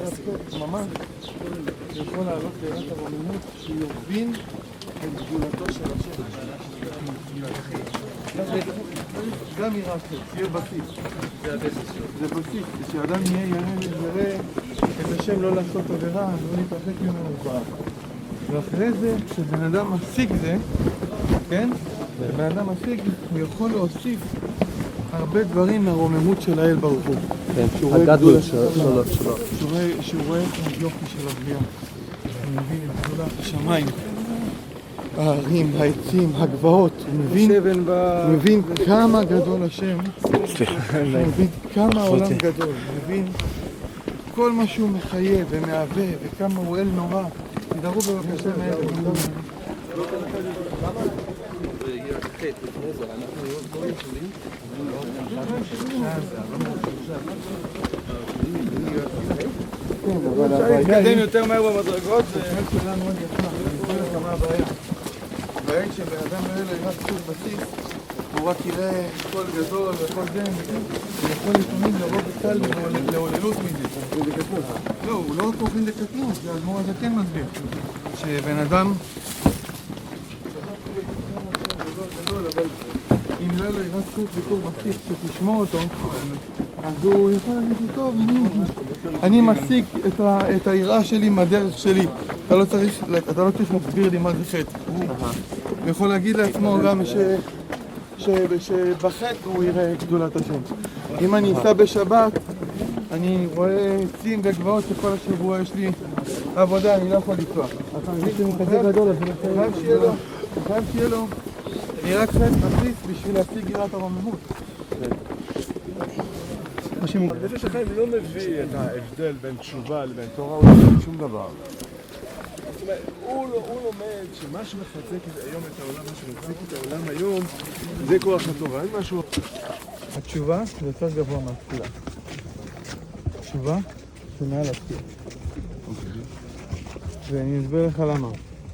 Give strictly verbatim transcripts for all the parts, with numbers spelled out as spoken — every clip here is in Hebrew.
ממש יכול לעלות לעילת הרוממות שיובין את גדולתו של השם. גם יראה קצת, יהיה בסיס. זה בסיס, כשאדם יהיה יראה את השם לא לעשות עבירה, לא להתרחק ממנו כבר. ואחרי זה, כשבן אדם משיג זה, כן? כשבן אדם משיג, הוא יכול להוסיף הרבה דברים מהרוממות של האל ברוך הוא. הגדול שלו. שהוא רואה את היופי של הבריאה. הוא מבין את גדולת השמיים, הערים, העצים, הגבעות. הוא מבין כמה גדול השם. הוא מבין כמה העולם גדול. הוא מבין כל מה שהוא מחיה ומהווה וכמה הוא אל נורא. תדערו בבקשה מהר. נתקדם יותר מהר במדרגות. זה שאלה מאוד יפה, אני אסביר לך מה הבעיה. הבעיה היא שבן אדם לא יהיה לו רק סוג בסיס, הוא רק יראה קול גדול וכל זה, הוא יכול לפעמים לבוא בקל לעוללות מזה. לא, הוא לא רק אופן לקטנות, זה האדמו"ר הזה כן מסביר. שבן אדם אבל אם לא יהיה לו רק סוג בקור בסיס שתשמור אותו, אז הוא יכול להגיד לי, טוב, אני מסיק את היראה שלי מהדרך שלי. אתה לא צריך, אתה לא צריך להסביר לי מה זה חטא. הוא יכול להגיד לעצמו גם שבחטא הוא יראה את גדולת השם. אם אני אסע בשבת, אני רואה עצים וגבעות שכל השבוע יש לי עבודה, אני לא יכול לנסוע. אתה מבין שזה כזה גדול, אז חייב שיהיה לו, חייב שיהיה לו יראת חטא בסיס בשביל להשיג יראת הרוממות. אני חושב שחיים לא מביא את ההבדל בין תשובה לבין תורה, הוא לא מביא שום דבר. זאת אומרת, הוא לומד שמה שמחזק היום את העולם, מה שמחזק את העולם היום, זה כוח התורה, אין משהו. התשובה זה יותר גבוה מהתפילה. התשובה זה מעל התפילה. ואני אסביר לך למה.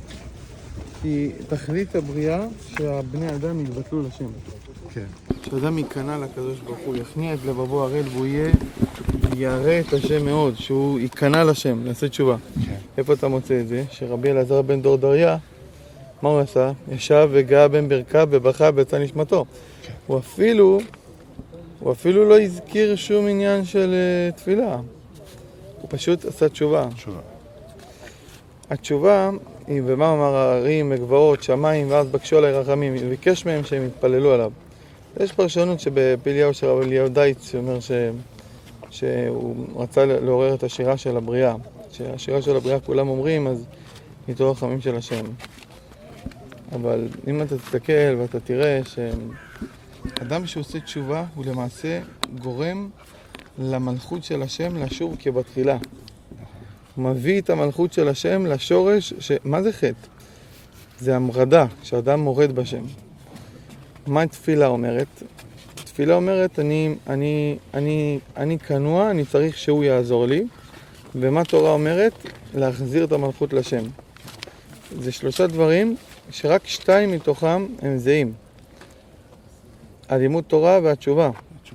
כי תכלית הבריאה שהבני אדם יתבטלו לשם. כן. שאדם ייכנע לקדוש ברוך הוא, יכניע את לבבו הראל והוא יהיה, יראה את השם מאוד, שהוא ייכנע לשם, יעשה תשובה. כן. איפה אתה מוצא את זה? שרבי אלעזר בן דורדריה, מה הוא עשה? ישב וגאה בן ברכה ובכה ויצא נשמתו. כן. הוא אפילו, הוא אפילו לא הזכיר שום עניין של uh, תפילה. הוא פשוט עשה תשובה. תשובה. התשובה היא, ומה הוא אמר? הערים, הגבעות, שמיים, ואז בקשו עליי רחמים, וביקש מהם שהם יתפללו עליו. יש פרשנות שבפליהו של רבי אליהו דייץ שאומר ש... שהוא רצה לעורר את השירה של הבריאה. שהשירה של הבריאה כולם אומרים, אז ניתו רחמים של השם. אבל אם אתה תסתכל ואתה תראה שאדם שעושה תשובה הוא למעשה גורם למלכות של השם לשור כבתחילה. הוא מביא את המלכות של השם לשורש, ש... מה זה חטא? זה המרדה, שאדם מורד בשם. מה תפילה אומרת? תפילה אומרת, אני, אני, אני, אני כנוע, אני צריך שהוא יעזור לי. ומה תורה אומרת? להחזיר את המלכות לשם. זה שלושה דברים שרק שתיים מתוכם הם זהים. הלימוד תורה והתשובה.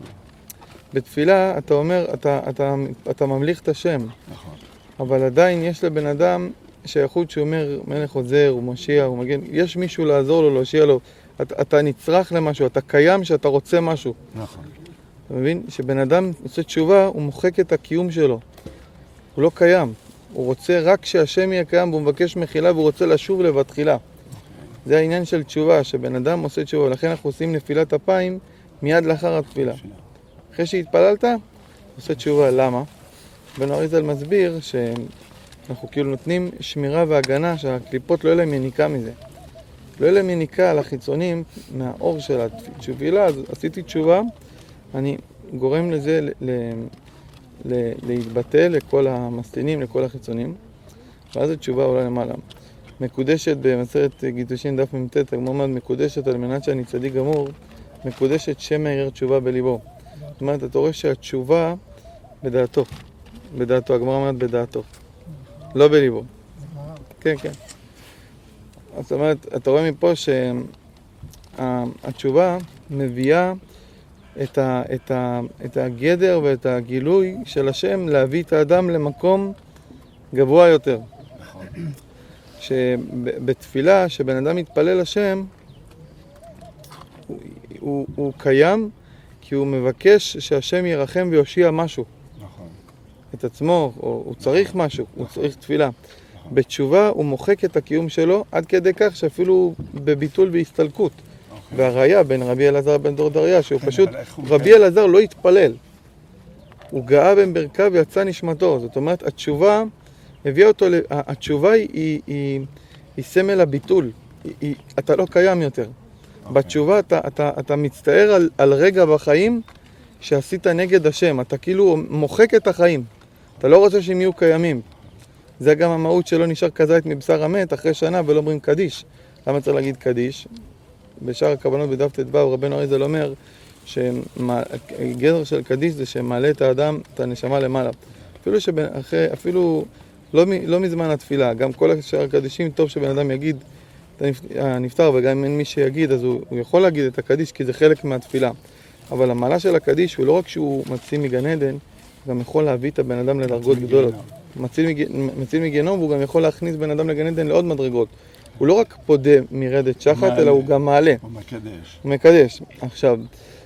בתפילה אתה אומר, אתה, אתה, אתה ממליך את השם. נכון. אבל עדיין יש לבן אדם שייכות שאומר, מלך עוזר, הוא מושיע, הוא מגן. יש מישהו לעזור לו, להושיע לו. אתה, אתה נצרך למשהו, אתה קיים שאתה רוצה משהו. נכון. אתה מבין? שבן אדם עושה תשובה, הוא מוחק את הקיום שלו. הוא לא קיים. הוא רוצה רק שהשם יהיה קיים, והוא מבקש מחילה, והוא רוצה לשוב לבתחילה. זה העניין של תשובה, שבן אדם עושה תשובה. ולכן אנחנו עושים נפילת אפיים מיד לאחר התפילה. אחרי שהתפללת, עושה תשובה. למה? בן אריזל מסביר שאנחנו כאילו נותנים שמירה והגנה, שהקליפות לא יהיה להם יניקה מזה. לא יהיה להם יניקה על החיצונים מהאור של התשובה. אז עשיתי תשובה, אני גורם לזה ל- ל- ל- להתבטא לכל המסתינים, לכל החיצונים, ואז התשובה עולה למעלה. מקודשת במסכת גיטושין דף ממתת, הגמרא מקודשת על מנת שאני צדיק גמור, מקודשת שם מהרהר תשובה בליבו. זאת אומרת, אתה רואה שהתשובה בדעתו, בדעתו, הגמרא אומרת בדעתו, לא בליבו. כן, כן. זאת אומרת, אתה רואה מפה שהתשובה מביאה את, ה, את, ה, את הגדר ואת הגילוי של השם, להביא את האדם למקום גבוה יותר. נכון. שבתפילה, שבן אדם מתפלל לשם, הוא, הוא, הוא קיים כי הוא מבקש שהשם ירחם ויושיע משהו. נכון. את עצמו, או הוא צריך משהו, הוא צריך תפילה. בתשובה הוא מוחק את הקיום שלו עד כדי כך שאפילו בביטול והסתלקות. והראיה בין רבי אלעזר בן דורדריה, שהוא פשוט, רבי אלעזר לא התפלל. הוא גאה בין ברכיו ויצא נשמתו. זאת אומרת, התשובה הביאה אותו, התשובה היא, היא, היא, היא סמל הביטול. היא, היא, אתה לא קיים יותר. בתשובה אתה, אתה, אתה מצטער על, על רגע בחיים שעשית נגד השם. אתה כאילו מוחק את החיים. אתה לא רוצה שהם יהיו קיימים. זה גם המהות שלא נשאר כזית מבשר המת אחרי שנה ולא אומרים קדיש. למה צריך להגיד קדיש? בשאר הכוונות בדף ט"ו רבנו אריזל אומר שגדר של קדיש זה שמעלה את האדם, את הנשמה למעלה. אפילו, שבאחרי, אפילו לא, לא מזמן התפילה, גם כל השאר הקדישים טוב שבן אדם יגיד הנפטר, וגם אם אין מי שיגיד אז הוא, הוא יכול להגיד את הקדיש כי זה חלק מהתפילה. אבל המעלה של הקדיש הוא לא רק שהוא מציל מגן עדן, גם יכול להביא את הבן אדם לדרגות גדולות. מציל, מג... מציל מגיהנום והוא גם יכול להכניס בן אדם לגן עדן לעוד מדרגות. הוא לא רק פודה מרדת שחת, אלא הוא גם מעלה. הוא מקדש. הוא מקדש. עכשיו,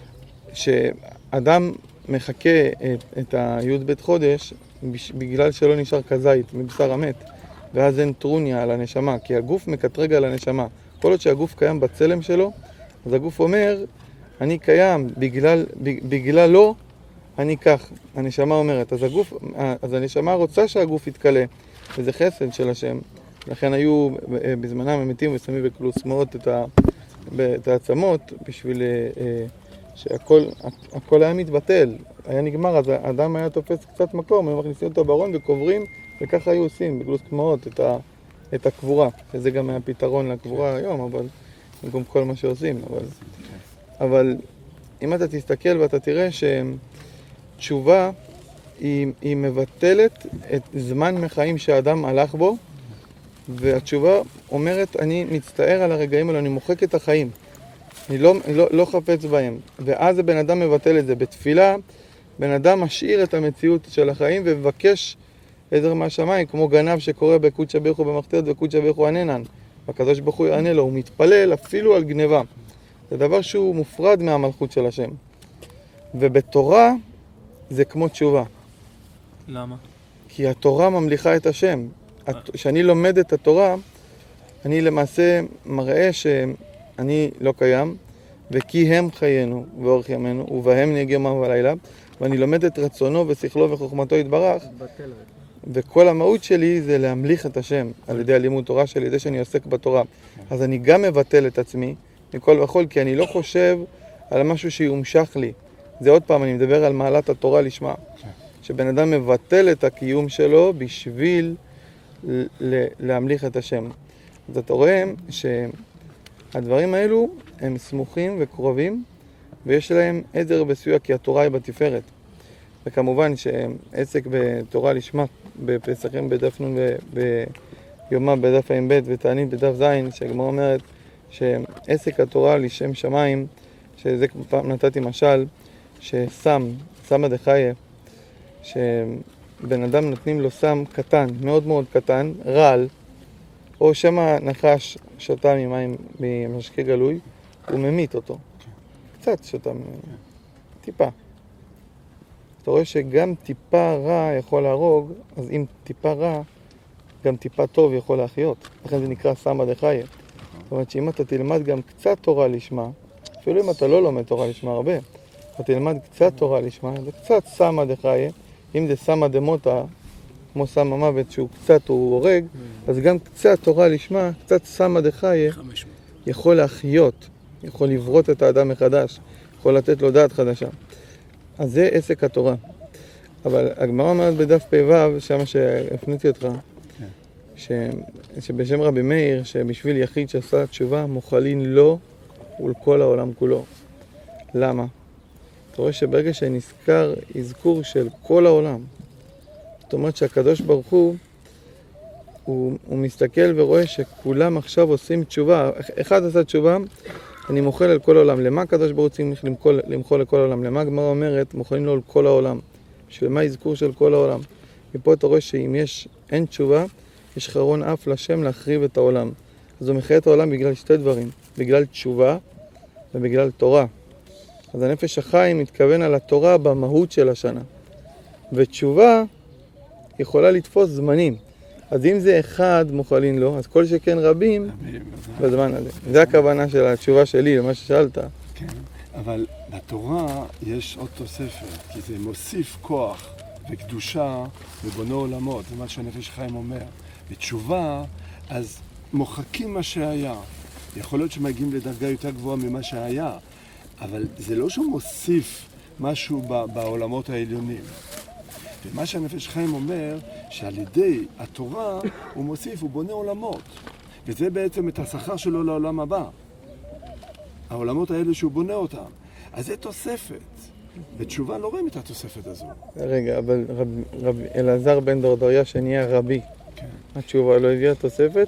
שאדם מחכה את, את הי' בית חודש, בגלל שלא נשאר כזית מבשר המת, ואז אין טרוניה על הנשמה, כי הגוף מקטרג על הנשמה. כל עוד שהגוף קיים בצלם שלו, אז הגוף אומר, אני קיים, בגלל, בגלל לא, אני כך. הנשמה אומרת. אז, הגוף, אז הנשמה רוצה שהגוף יתקלה, וזה חסד של השם. לכן היו בזמנם המתים ושמים בקלוסמאות את, ה, את העצמות בשביל שהכל הכל היה מתבטל, היה נגמר, אז האדם היה תופס קצת מקום, הם מכניסים אותו בארון וקוברים, וככה היו עושים בקלוסמאות את, ה, את הקבורה, וזה גם היה פתרון לקבורה היום, אבל במקום כל מה שעושים. אבל, אבל אם אתה תסתכל ואתה תראה שתשובה היא, היא מבטלת את זמן מחיים שהאדם הלך בו, והתשובה אומרת, אני מצטער על הרגעים האלה, אני מוחק את החיים. אני לא, לא, לא חפץ בהם. ואז הבן אדם מבטל את זה. בתפילה, בן אדם משאיר את המציאות של החיים ומבקש עזר מהשמיים, כמו גנב שקורא בקודשא בריך הוא במחתרת וקודשא בריך הוא עננן. והקדוש ברוך הוא יענה לו, הוא מתפלל אפילו על גניבה. זה דבר שהוא מופרד מהמלכות של השם. ובתורה זה כמו תשובה. למה? כי התורה ממליכה את השם. כשאני לומד את התורה, אני למעשה מראה שאני לא קיים, וכי הם חיינו ואורך ימינו, ובהם נהיה יומם ולילה, ואני לומד את רצונו ושכלו וחוכמתו יתברך, וכל המהות שלי זה להמליך את השם על ידי הלימוד תורה שלי, על ידי שאני עוסק בתורה. אז אני גם מבטל את עצמי מכל וכל, כי אני לא חושב על משהו שיומשך לי. זה עוד פעם, אני מדבר על מעלת התורה לשמה. שבן אדם מבטל את הקיום שלו בשביל להמליך את השם. אז אתה רואה שהדברים האלו הם סמוכים וקרובים, ויש להם עזר בסיוע, כי התורה היא בתפארת. וכמובן שעסק בתורה לשמה, בפסחים בדף נ' וביומא בדף ע"ב ותענית בדף ז', שהגמרא אומרת שעסק התורה לשם שמיים, שזה פעם נתתי משל, שסם, סמא דחיה, שבן אדם נותנים לו סם קטן, מאוד מאוד קטן, רעל, או שמא נחש שותה ממים ממשקה גלוי, הוא ממית אותו. קצת שותה ממנו. טיפה. אתה רואה שגם טיפה רע יכול להרוג, אז אם טיפה רע, גם טיפה טוב יכול להחיות. לכן זה נקרא סמא דחיה. זאת אומרת שאם אתה תלמד גם קצת תורה לשמה, אפילו אם אתה לא לומד תורה לשמה הרבה, אתה תלמד קצת תורה לשמה, זה קצת סמא דחיה. אם זה סמא דמותא, כמו סם המוות שהוא קצת הוא הורג, אז גם קצת תורה לשמה, קצת סמא דחיה, יכול להחיות, יכול לברות את האדם מחדש, יכול לתת לו דעת חדשה. אז זה עסק התורה. אבל הגמרא אומרת בדף פ"ו, שמה שהפניתי אותך, ש... שבשם רבי מאיר, שבשביל יחיד שעשה תשובה, מוכלין לו ולכל העולם כולו. למה? אתה רואה שברגע שנזכר אזכור של כל העולם, זאת אומרת שהקדוש ברוך הוא, הוא, הוא מסתכל ורואה שכולם עכשיו עושים תשובה. אחד עשה תשובה, אני מוחל על כל העולם. למה הקדוש ברוך הוא צריך למחול, למחול לכל העולם? למה הגמרא אומרת, מוחלים לו על כל העולם? בשביל מה אזכור של כל העולם? מפה אתה רואה שאם יש, אין תשובה, יש חרון אף לשם להחריב את העולם. אז הוא מחיה את העולם בגלל שתי דברים, בגלל תשובה ובגלל תורה. אז הנפש החיים מתכוון על התורה במהות של השנה. ותשובה יכולה לתפוס זמנים. אז אם זה אחד מוחלין לו, אז כל שכן רבים בזמן הזה. זה הכוונה של התשובה שלי, למה ששאלת. כן, אבל בתורה יש עוד תוספת, כי זה מוסיף כוח וקדושה ובונה עולמות, זה מה שהנפש חיים אומר. בתשובה, אז מוחקים מה שהיה. יכול להיות שמגיעים לדרגה יותר גבוהה ממה שהיה, אבל זה לא שהוא מוסיף משהו בעולמות העליונים. ומה שהנפש חיים אומר, שעל ידי התורה הוא מוסיף, הוא בונה עולמות. וזה בעצם את השכר שלו לעולם הבא. העולמות האלה שהוא בונה אותם. אז זה תוספת. בתשובה לא רואים את התוספת הזו. רגע, אבל רב, רב, אלעזר בן דורדריה שנהיה רבי, כן. התשובה לא הביאה תוספת?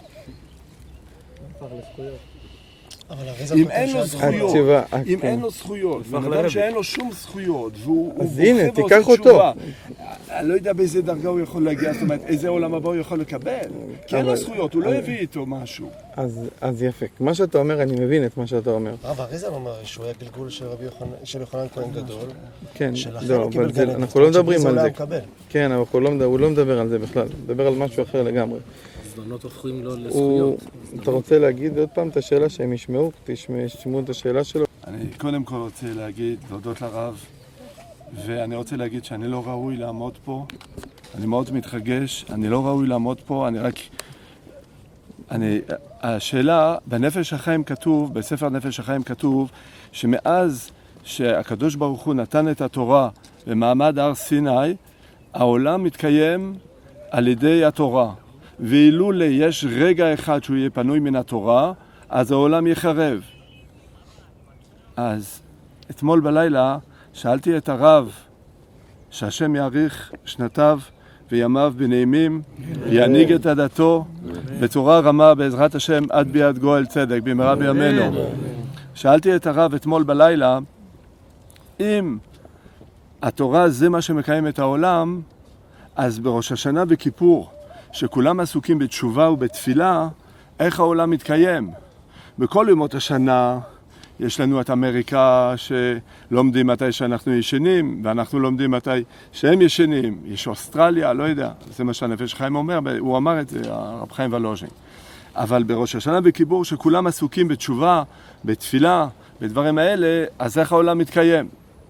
אם אין לו זכויות, התשובה, אם כן. אין לו זכויות, ואדם שאין לו שום זכויות, והוא אז בוכה הנה, ועושה תיקח אותו. תשובה, אני לא יודע באיזה דרגה הוא יכול להגיע, זאת אומרת, איזה עולם הבא הוא יכול לקבל. כי אין לו אבל- זכויות, הוא לא אבל- הביא איתו משהו. אז, אז יפה. מה שאתה אומר, אני מבין את מה שאתה אומר. רב אריזל אומר שהוא היה גלגול של רבי יוחנן, של יוחנן כהן גדול, כן, שלכן לא, הוא קיבל אבל זה, גן עדן. אנחנו לא מדברים שבאיזה על עולם זה. הוא מקבל. כן, אבל הוא לא, מדבר, הוא לא מדבר על זה בכלל. הוא מדבר על משהו אחר לגמרי. זדונות הופכים לו הוא, לזכויות. אתה רוצה להגיד עוד פעם את השאלה שהם ישמעו? תשמעו, תשמעו את השאלה שלו. אני קודם כל רוצה להגיד, להודות לרב, ואני רוצה להגיד שאני לא ראוי לעמוד פה. אני מאוד מתרגש, אני לא ראוי לעמוד פה, אני רק... אני, השאלה, בנפש החיים כתוב, בספר נפש החיים כתוב, שמאז שהקדוש ברוך הוא נתן את התורה במעמד הר סיני, העולם מתקיים על ידי התורה. ואילולא יש רגע אחד שהוא יהיה פנוי מן התורה, אז העולם יחרב. אז אתמול בלילה שאלתי את הרב, שהשם יאריך שנתיו וימיו בנעימים, ינהיג את עדתו בצורה רמה בעזרת השם עד ביאת גואל צדק במהרה בימינו. שאלתי את הרב אתמול בלילה, אם התורה זה מה שמקיים את העולם, אז בראש השנה וכיפור, שכולם עסוקים בתשובה ובתפילה, איך העולם מתקיים? בכל ימות השנה יש לנו את אמריקה שלומדים מתי שאנחנו ישנים, ואנחנו לומדים מתי שהם ישנים. יש אוסטרליה, לא יודע, זה מה שהנפש חיים אומר, הוא אמר את זה, הרב חיים ולוז'ין. אבל בראש השנה וכיפור, שכולם עסוקים בתשובה, בתפילה, בדברים האלה, אז איך העולם מתקיים?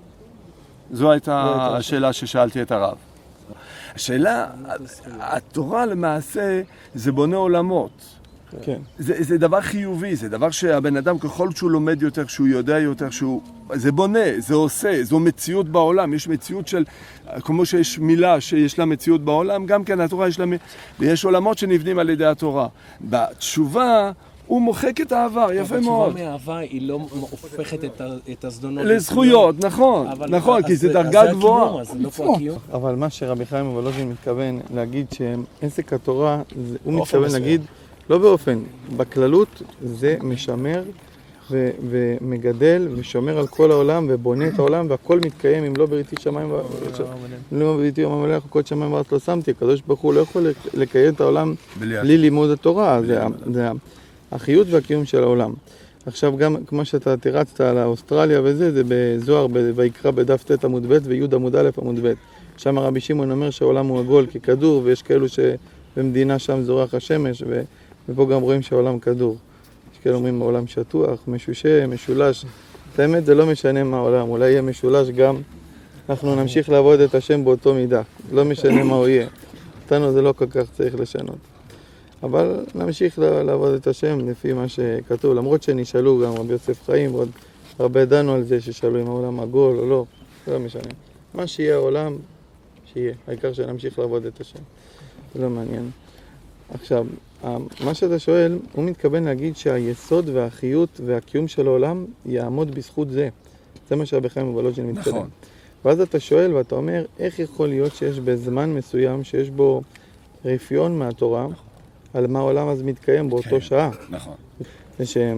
זו הייתה השאלה ששאלתי את הרב. השאלה, התורה למעשה זה בונה עולמות. כן. זה, זה דבר חיובי, זה דבר שהבן אדם ככל שהוא לומד יותר, שהוא יודע יותר, שהוא... זה בונה, זה עושה, זו מציאות בעולם, יש מציאות של... כמו שיש מילה שיש לה מציאות בעולם, גם כן התורה יש לה... ויש עולמות שנבנים על ידי התורה. בתשובה הוא מוחק את העבר, יפה מאוד. התשובה מהאהבה היא לא הופכת את ה- את הזדונות לזכויות, נכון, אבל- נכון, אז כי זה אז דרגה הקיום, גבוהה. אז זה לא פה הקיום. אבל מה שרבי חיים וולוז'ין מתכוון להגיד שעסק התורה, זה- הוא באופן מתכוון מסוים. להגיד, לא באופן, בכללות זה משמר ו- ומגדל ושומר על כל העולם ובונה את העולם והכל מתקיים אם לא בריתי שמיים וארץ. לא בריתי יום המלך וכל שמיים וארץ לא שמתי. הקדוש ברוך הוא לא יכול לק- לקיים את העולם בלי לימוד התורה, זה ה- זה ה- החיות והקיום של העולם. עכשיו גם כמו שאתה תירצת על האוסטרליה וזה, זה בזוהר ב- ויקרא בדף ט' עמוד ב' וי' עמוד א' עמוד ב'. שם רבי שמעון אומר שהעולם הוא עגול ככדור ויש כאלו שבמדינה שם זורח השמש ו... ופה גם רואים שהעולם כדור. יש כאלה אומרים העולם שטוח, משושה, משולש. את האמת זה לא משנה מה העולם, אולי יהיה משולש גם. אנחנו נמשיך לעבוד את השם באותו מידה. לא משנה מה הוא יהיה. אותנו זה לא כל כך צריך לשנות. אבל נמשיך לעבוד את השם לפי מה שכתוב. למרות שנשאלו גם רבי יוסף חיים, ועוד הרבה דנו על זה ששאלו אם העולם עגול או לא. זה לא משנה. מה שיהיה העולם, שיהיה. העיקר שנמשיך לעבוד את השם. זה לא מעניין. עכשיו, מה שאתה שואל, הוא מתכוון להגיד שהיסוד והחיות והקיום של העולם יעמוד בזכות זה. זה מה שרבי חיים וולוז'ין מתכוון. נכון. ואז אתה שואל ואתה אומר, איך יכול להיות שיש בזמן מסוים שיש בו רפיון מהתורה, על מה העולם אז מתקיים באותו כן. שעה? נכון. זה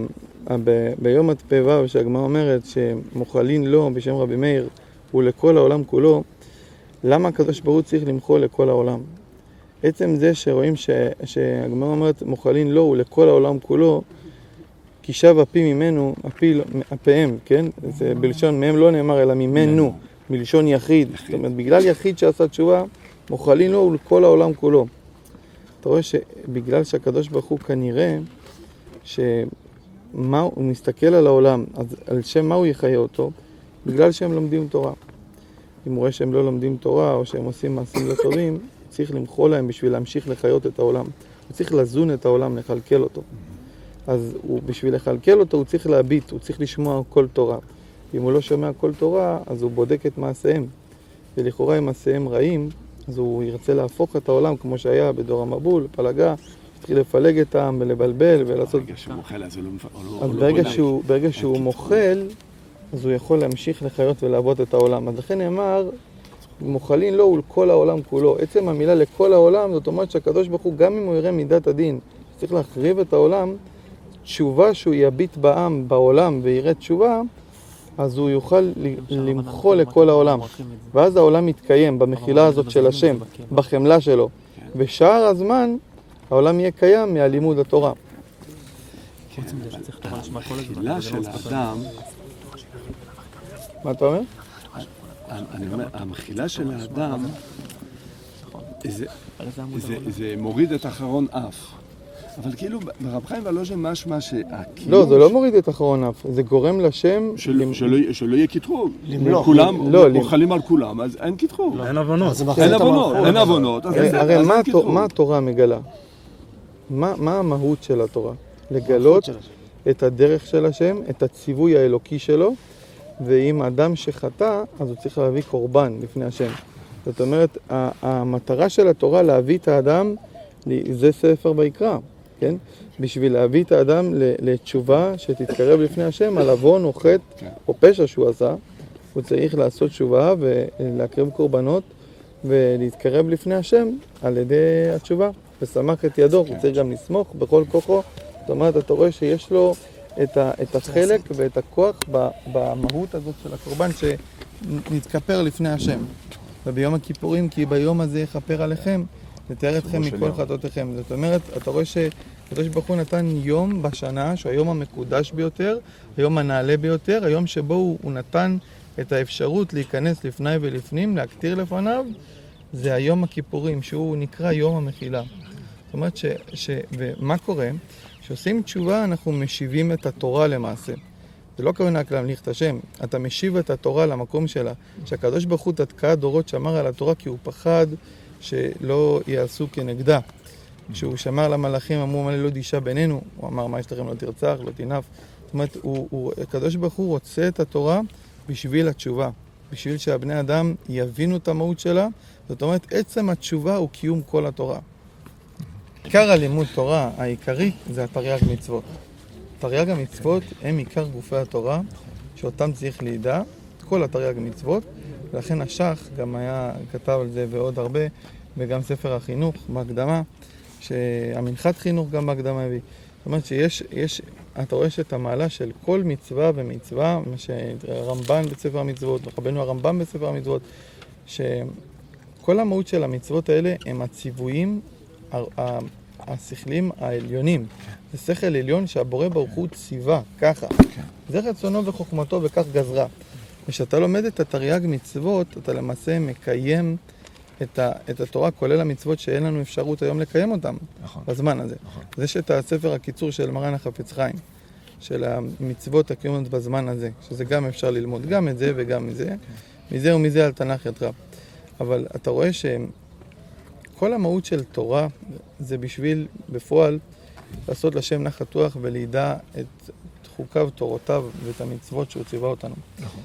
ב- ביום התפ"ו שהגמרא אומרת שמוחלין לו בשם רבי מאיר ולכל העולם כולו, למה הקדוש ברוך הוא צריך למחול לכל העולם? עצם זה שרואים ש- שהגמרא אומרת מוחלין לו ולכל העולם כולו, כי שב אפי ממנו, אפי, אפיהם, כן? זה בלשון, מהם לא נאמר אלא ממנו, מלשון יחיד. זאת אומרת, בגלל יחיד שעשה תשובה, מוחלין לו ולכל העולם כולו. אתה רואה שבגלל שהקדוש ברוך הוא כנראה, שמה הוא מסתכל על העולם, אז על שם מה הוא יחיה אותו? בגלל שהם לומדים תורה. אם הוא רואה שהם לא לומדים תורה או שהם עושים מעשים לא טובים, צריך למחול להם בשביל להמשיך לחיות את העולם. הוא צריך לזון את העולם, לחלקל אותו. אז הוא, בשביל לחלקל אותו הוא צריך להביט, הוא צריך לשמוע כל תורה. אם הוא לא שומע כל תורה, אז הוא בודק את מעשיהם. ולכאורה אם מעשיהם רעים, אז הוא ירצה להפוך את העולם כמו שהיה בדור המבול, פלגה, התחיל לפלג את העם ולבלבל ולעשות... ברגע שהוא מוכל, אז הוא לא... אז ברגע שהוא, ברגע שהוא מוכל, אז הוא יכול להמשיך לחיות ולעבוד את העולם. אז לכן נאמר, מוחלין לו ולכל העולם כולו. עצם המילה לכל העולם, זאת אומרת שהקדוש ברוך הוא, גם אם הוא יראה מידת הדין, צריך להחריב את העולם, תשובה שהוא יביט בעם, בעולם, ויראה תשובה, אז הוא יוכל למחול לכל העולם. ואז העולם מתקיים במחילה הזאת של השם, בחמלה שלו. ושאר הזמן, העולם יהיה קיים מהלימוד התורה. המחילה של האדם, מה אתה אומר? אני אומר, המחילה של האדם, זה, זה, זה מוריד את אחרון אף. אבל כאילו, ברב חיים ולוז'ן משמע שהקיום... לא, זה לא מוריד את אחרון אף, זה גורם לשם... שלא יהיה קטרוג. למלוך. כולם, לא, מוחלים על כולם, אז אין קטרוג. אין הבנות. אין הבנות, אין הבנות. הרי מה התורה מגלה? מה המהות של התורה? לגלות את הדרך של השם, את הציווי האלוקי שלו, ואם אדם שחטא, אז הוא צריך להביא קורבן לפני השם. זאת אומרת, המטרה של התורה להביא את האדם, זה ספר ויקרא, כן? בשביל להביא את האדם לתשובה שתתקרב לפני השם, על עוון או חטא או פשע שהוא עשה, הוא צריך לעשות תשובה ולהקריב קורבנות ולהתקרב לפני השם על ידי התשובה. ושמח את ידו, הוא צריך גם לסמוך בכל כוחו. זאת אומרת, אתה רואה שיש לו את, ה, את החלק ואת הכוח במהות הזאת של הקורבן שנתכפר לפני השם. וביום הכיפורים, כי ביום הזה יכפר עליכם, נתאר אתכם מכל חטאותיכם. זאת אומרת, אתה רואה שקדוש ברוך הוא נתן יום בשנה, שהוא היום המקודש ביותר, היום הנעלה ביותר, היום שבו הוא, הוא נתן את האפשרות להיכנס לפני ולפנים, להקטיר לפניו, זה היום הכיפורים, שהוא נקרא יום המחילה. זאת אומרת, ש, ש, ומה קורה? כשעושים תשובה, אנחנו משיבים את התורה למעשה. זה לא כוונה רק להמליך את השם, אתה משיב את התורה למקום שלה. שהקדוש ברוך הוא תתקע דורות שמר על התורה כי הוא פחד שלא יעשו כנגדה. כשהוא שמר למלאכים, אמרו מה לא דישה בינינו, הוא אמר מה יש לכם לא תרצח, לא תנף. זאת אומרת, הוא, הוא, הקדוש ברוך הוא רוצה את התורה בשביל התשובה, בשביל שהבני אדם יבינו את המהות שלה. זאת אומרת, עצם התשובה הוא קיום כל התורה. עיקר הלימוד תורה העיקרי זה התרי"ג מצוות. תרי"ג המצוות הם עיקר גופי התורה, שאותם צריך לידע, כל התרי"ג מצוות, ולכן השח גם היה, כתב על זה ועוד הרבה, וגם ספר החינוך בהקדמה, שהמנחת חינוך גם בהקדמה הביא. זאת אומרת שיש, יש, אתה רואה שאת המעלה של כל מצווה ומצווה, מה שרמב"ן בספר המצוות, וחבנו הרמב"ם בספר המצוות, שכל המהות של המצוות האלה הם הציוויים, השכלים העליונים. זה שכל עליון שהבורא ברוך הוא ציווה, ככה. זה רצונו וחוכמתו וכך גזרה. כשאתה לומד את התרי"ג מצוות, אתה למעשה מקיים את, ה, את התורה, כולל המצוות שאין לנו אפשרות היום לקיים אותם, נכון. בזמן הזה. נכון. זה שאת הספר הקיצור של מרן החפץ חיים, של המצוות הקיומות בזמן הזה, שזה גם אפשר ללמוד, גם את זה וגם מזה, כן. מזה ומזה על תנ"ך יתרא. אבל אתה רואה שכל המהות של תורה זה בשביל בפועל לעשות לשם נחת רוח ולידע את חוקיו, תורותיו ואת המצוות שהוא ציווה אותנו. נכון.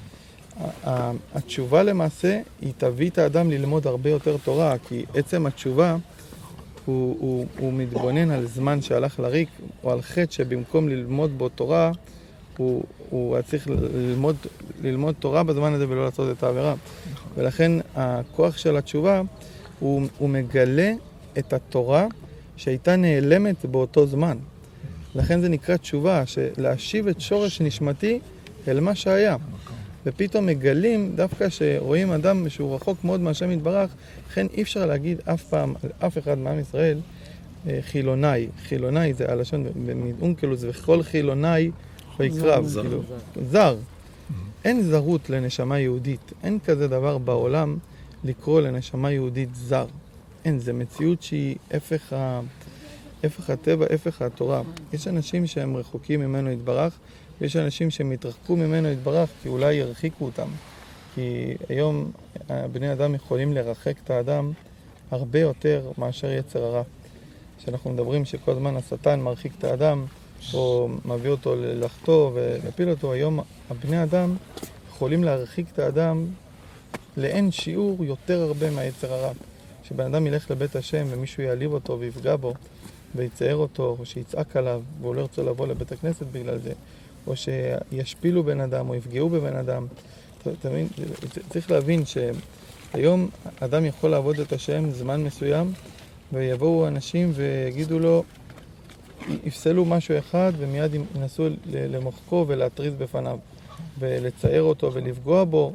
התשובה למעשה היא תביא את האדם ללמוד הרבה יותר תורה, כי עצם התשובה הוא, הוא, הוא מתבונן על זמן שהלך לריק, או על חטא שבמקום ללמוד בו תורה, הוא, הוא צריך ללמוד, ללמוד תורה בזמן הזה ולא לעשות את העבירה. ולכן הכוח של התשובה הוא, הוא מגלה את התורה שהייתה נעלמת באותו זמן. לכן זה נקרא תשובה, להשיב את שורש נשמתי אל מה שהיה. ופתאום מגלים, דווקא שרואים אדם שהוא רחוק מאוד מהשם יתברך, לכן אי אפשר להגיד אף פעם על אף אחד מעם ישראל חילוני. חילוני זה הלשון באונקלוס, וכל חילוני ויקרב. זר. כאילו, זר. אין זרות לנשמה יהודית. אין כזה דבר בעולם לקרוא לנשמה יהודית זר. אין, זה מציאות שהיא הפך, ה... הפך הטבע, הפך התורה. יש אנשים שהם רחוקים ממנו יתברך, ויש אנשים שהם התרחקו ממנו יתברך, כי אולי ירחיקו אותם. כי היום בני אדם יכולים לרחק את האדם הרבה יותר מאשר יצר הרע. כשאנחנו מדברים שכל הזמן השטן מרחיק את האדם, או מביא אותו לחטוא ולהפיל אותו, היום הבני אדם יכולים להרחיק את האדם לאין שיעור יותר הרבה מהיצר הרע. כשבן אדם ילך לבית השם ומישהו יעליב אותו ויפגע בו ויצער אותו, או שיצעק עליו והוא לא ירצה לבוא לבית הכנסת בגלל זה, או שישפילו בן אדם או יפגעו בבן אדם. תמיד, צריך להבין שהיום אדם יכול לעבוד את השם זמן מסוים, ויבואו אנשים ויגידו לו, יפסלו משהו אחד ומיד ינסו למוחקו ולהטריז בפניו ולצייר אותו ולפגוע בו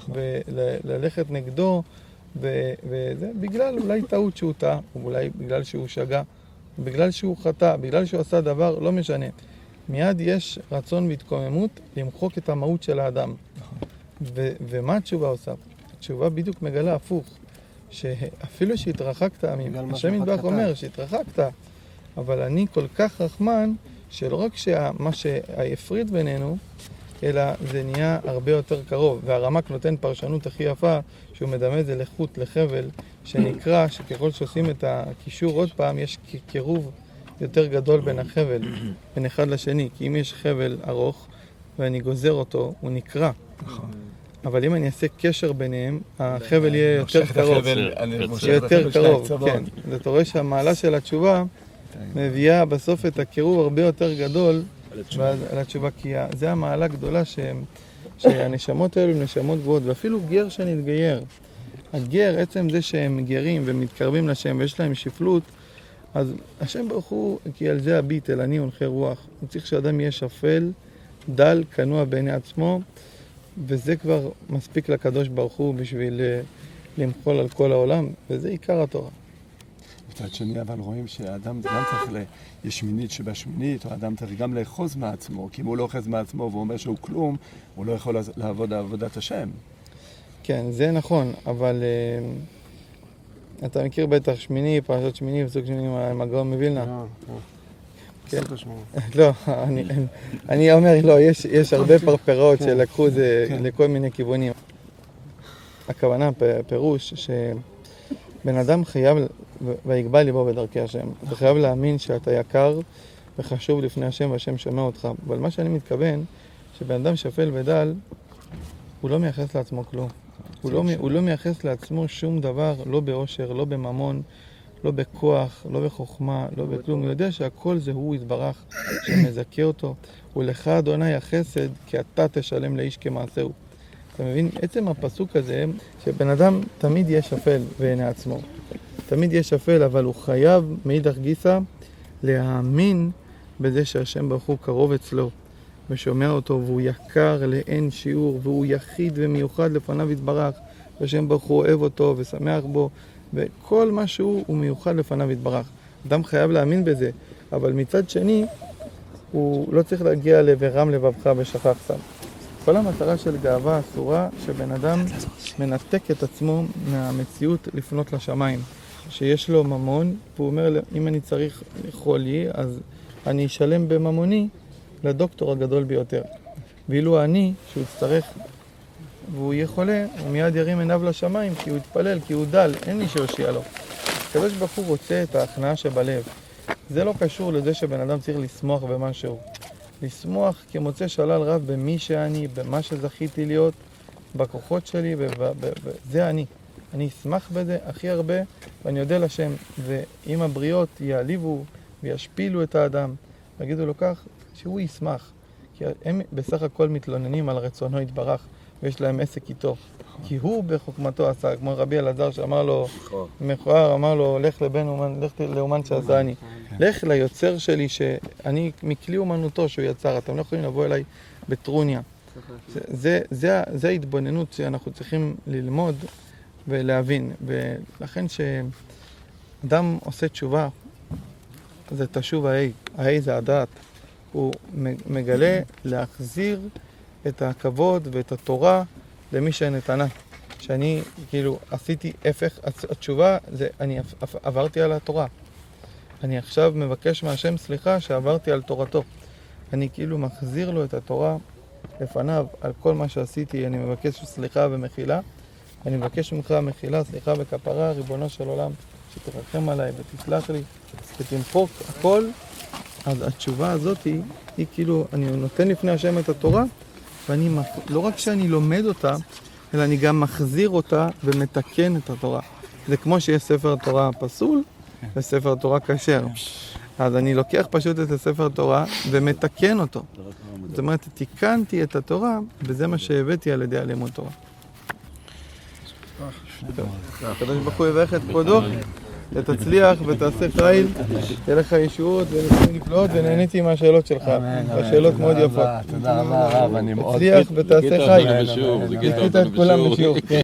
וללכת נגדו, וזה בגלל אולי טעות שהוא טעה, או אולי בגלל שהוא שגה, בגלל שהוא חטא, בגלל שהוא עשה דבר, לא משנה. מיד יש רצון והתקוממות למחוק את המהות של האדם. ו- ומה התשובה עושה? התשובה בדיוק מגלה הפוך, שאפילו שהתרחקת, השם יתברך אומר שהתרחקת, אבל אני כל כך רחמן, שלא רק שמה שהפריד בינינו, אלא זה נהיה הרבה יותר קרוב. והרמ"ק נותן פרשנות הכי יפה, שהוא מדמה את זה לחוט, לחבל, שנקרא שככל שעושים את הקישור עוד פעם, יש קירוב יותר גדול בין החבל, בין אחד לשני. כי אם יש חבל ארוך ואני גוזר אותו, הוא נקרע. אבל אם אני אעשה קשר ביניהם, החבל יהיה יותר קרוב. יהיה יותר קרוב, כן. אתה רואה שהמעלה של התשובה מביאה בסוף את הקירוב הרבה יותר גדול על התשובה, כי זה המעלה הגדולה שהנשמות האלו הן נשמות גבוהות, ואפילו גר שנתגייר. הגר, עצם זה שהם גרים ומתקרבים לשם ויש להם שפלות, אז השם ברוך הוא, כי על זה הביט אל אני הולכי רוח. הוא צריך שאדם יהיה שפל, דל, כנוע בעיני עצמו, וזה כבר מספיק לקדוש ברוך הוא בשביל למחול על כל העולם, וזה עיקר התורה. מצד שני, אבל רואים שהאדם גם צריך, ל... יש שמינית שבשמינית, או האדם צריך גם לאחוז מעצמו, כי אם הוא לא אוחז מעצמו והוא אומר שהוא כלום, הוא לא יכול לעבוד עבודת השם. כן, זה נכון, אבל uh, אתה מכיר בטח שמיני, פרשת שמיני ופסוק שמיני עם הגאון מווילנה. לא, כן. פסוק השמיני. לא, אני, אני אומר, לא, יש, יש הרבה פרפראות שלקחו זה לכל מיני כיוונים. הכוונה, פירוש, שבן אדם חייב, ויגבה ליבו בדרכי השם. אתה חייב להאמין שאתה יקר וחשוב לפני השם והשם שומע אותך. אבל מה שאני מתכוון, שבן אדם שפל ודל, הוא לא מייחס לעצמו כלום. הוא לא, הוא לא מייחס לעצמו שום דבר, לא באושר, לא בממון, לא בכוח, לא בחוכמה, לא בכלום. הוא יודע שהכל זה הוא יתברך, שמזכה אותו. ולך אדוני החסד, כי אתה תשלם לאיש כמעשהו. אתה מבין? עצם הפסוק הזה, שבן אדם תמיד יהיה שפל בעיני עצמו. תמיד יהיה שפל, אבל הוא חייב מאידך גיסא להאמין בזה שהשם ברוך הוא קרוב אצלו. ושומע אותו, והוא יקר לאין שיעור, והוא יחיד ומיוחד לפניו יתברך, והשם ברוך הוא אוהב אותו ושמח בו, וכל מה שהוא הוא מיוחד לפניו יתברך. אדם חייב להאמין בזה, אבל מצד שני, הוא לא צריך להגיע ל"ורם לבבך ושכח שם". כל המטרה של גאווה אסורה, שבן אדם מנתק את עצמו מהמציאות לפנות לשמיים. שיש לו ממון, והוא אומר, אם אני צריך לאכול לי, אז אני אשלם בממוני, לדוקטור הגדול ביותר. ואילו אני, שהוא יצטרך והוא יהיה חולה, הוא מיד ירים עיניו לשמיים, כי הוא יתפלל, כי הוא דל, אין מי שיושיע לו. הקדוש ברוך הוא רוצה את ההכנעה שבלב. זה לא קשור לזה שבן אדם צריך לשמוח במשהו. לשמוח כמוצא שלל רב במי שאני, במה שזכיתי להיות, בכוחות שלי, וזה אני. אני אשמח בזה הכי הרבה, ואני יודע לשם, ואם הבריות יעליבו וישפילו את האדם, ויגידו לו כך, שהוא ישמח. כי הם בסך הכל מתלוננים על רצונו יתברך, ויש להם עסק איתו. כי הוא בחוכמתו עשה, כמו רבי אלעזר שאמר לו, מכוער, אמר לו, לך לבן אומן, לך לאומן שעשני. לך ליוצר שלי שאני, מכלי אומנותו שהוא יצר, אתם לא יכולים לבוא אליי בטרוניה. זה, זה, זה, זה ההתבוננות שאנחנו צריכים ללמוד ולהבין. ולכן שאדם עושה תשובה, זה תשוב ההי, ההי זה הדעת. הוא מגלה להחזיר את הכבוד ואת התורה למי שנתנה. שאני כאילו עשיתי הפך, התשובה זה אני עברתי על התורה. אני עכשיו מבקש מהשם סליחה שעברתי על תורתו. אני כאילו מחזיר לו את התורה לפניו על כל מה שעשיתי. אני מבקש סליחה ומחילה. אני מבקש ממך מחילה, סליחה וכפרה, ריבונו של עולם, שתרחם עליי ותסלח לי ותמחוק הכל. אז התשובה הזאת היא, היא כאילו, אני נותן לפני השם את התורה, ואני לא רק שאני לומד אותה, אלא אני גם מחזיר אותה ומתקן את התורה. זה כמו שיש ספר תורה פסול וספר תורה כשר. אז אני לוקח פשוט את הספר תורה ומתקן אותו. זאת אומרת, תיקנתי את התורה, וזה מה שהבאתי על ידי הלימוד תורה. הקדוש ברוך הוא יברך את כבודו, ותצליח ותעשה חיל, תהיה לך ישועות וניסים נפלאות, ונהניתי מהשאלות שלך. השאלות מאוד יפות. תודה רבה הרב, אני מאוד... תצליח ותעשה חיל. זיכית אותנו בשיעור. זיכית את כולם בשיעור.